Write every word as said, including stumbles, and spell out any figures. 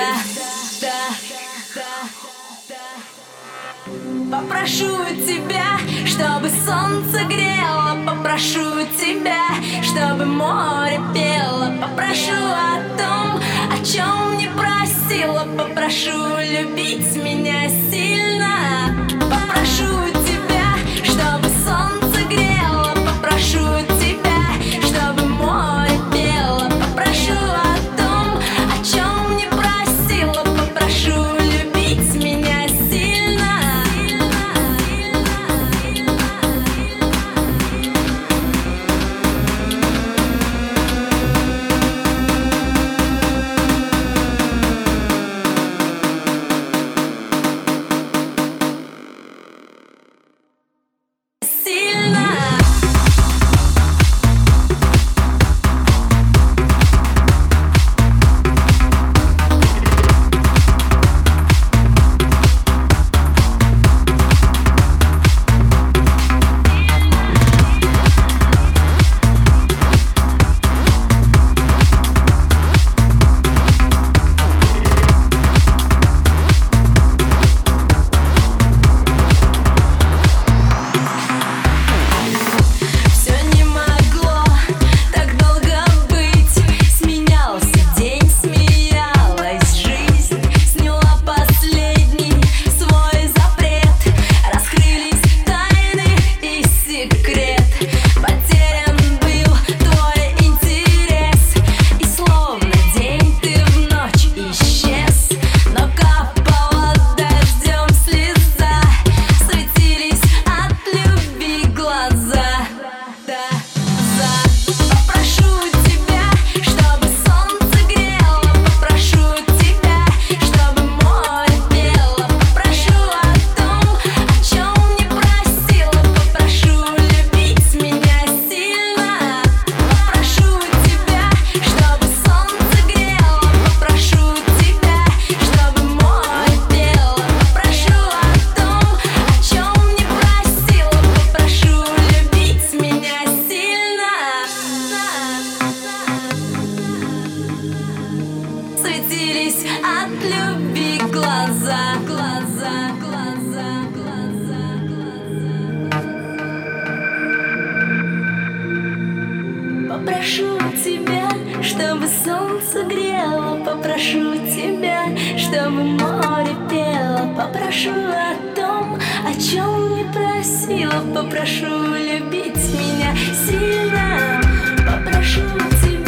Попрошу тебя, чтобы солнце грело, попрошу тебя, чтобы море пело, попрошу о том, о чем не просила, попрошу любить меня сильно. Попрошу тебя, чтобы солнце грело, попрошу тебя, чтобы море пело, попрошу о том, о чем не просила, попрошу любить меня сильно. Светились от любви глаза, глаза, глаза, глаза, глаза. Попрошу тебя, чтобы солнце грело, попрошу тебя, чтобы море пело, попрошу о том, о чем не просила, попрошу любить меня сильно, попрошу тебя.